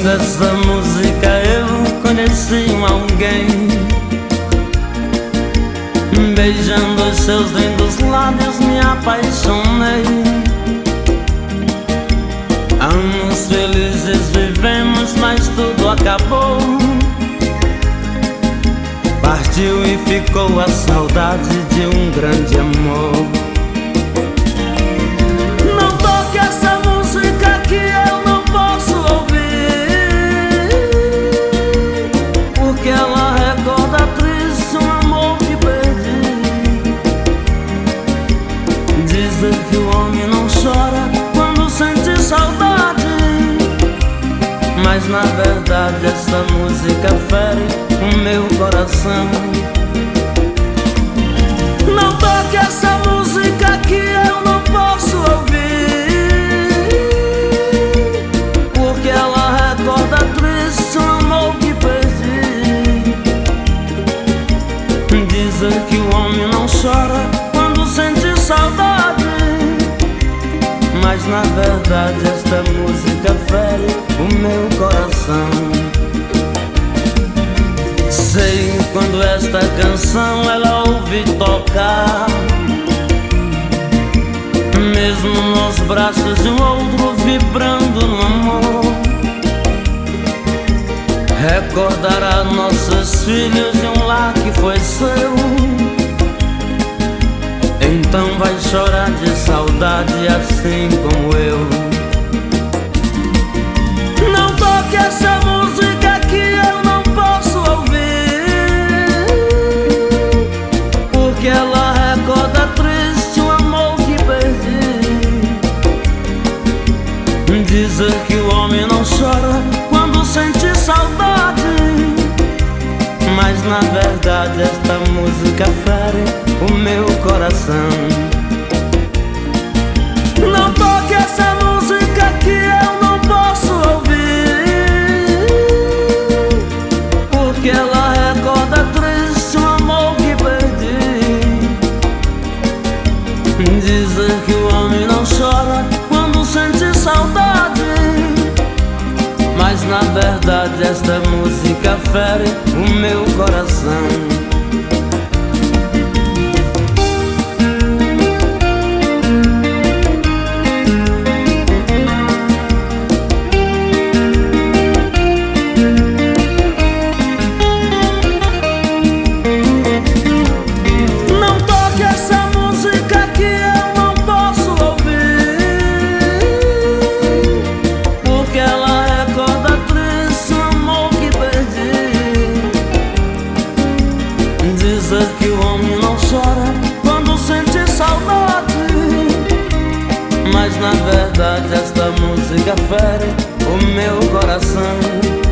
essa música eu conheci alguém, beijando os seus lindos lábios me apaixonei. Anos felizes vivemos, mas tudo acabou. Partiu e ficou a saudade de um grande amor. Não toque essa música que eu não posso ouvir, porque ela recorda triste um amor que perdi. Dizem que o homem não chora quando sente saudade, mas na verdade essa música fere o meu coração. Não toque essa música que eu não posso ouvir, porque ela recorda triste um amor que perdi. Dizem que o homem não chora quando sente saudade, mas na verdade esta música fere o meu coração. Sei quando esta canção ela ouve tocar, mesmo nos braços de um outro vibrando no amor, recordará nossos filhos e um lar que foi seu. Então vai chorar de saudade assim como eu. Não toque essa música que eu não posso ouvir, porque ela recorda triste um amor que perdi. Dizem que o homem não chora quando sente saudade, mas na verdade esta música fere o meu coração. Não toque essa música que eu não posso ouvir, porque ela recorda triste um amor que perdi. Dizem que o homem não chora quando sente saudade, mas na verdade esta música fere o meu coração. Dizem que o homem não chora quando sente saudade, mas na verdade esta música fere o meu coração.